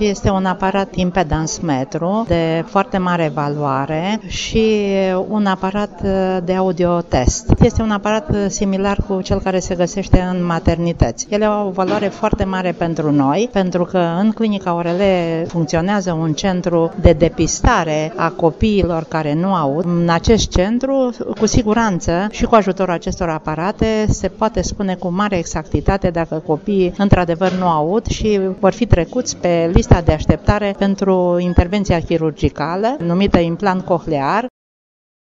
Este un aparat impedance metru de foarte mare valoare și un aparat de audio test. Este un aparat similar cu cel care se găsește în maternități. Ele au o valoare foarte mare pentru noi, pentru că în Clinica Orele funcționează un centru de depistare a copiilor care nu aud. În acest centru, cu siguranță și cu ajutorul acestor aparate, se poate spune cu mare exactitate dacă copiii într-adevăr nu aud și vor fi trecuți pe lista de așteptare pentru intervenția chirurgicală numită implant cochlear.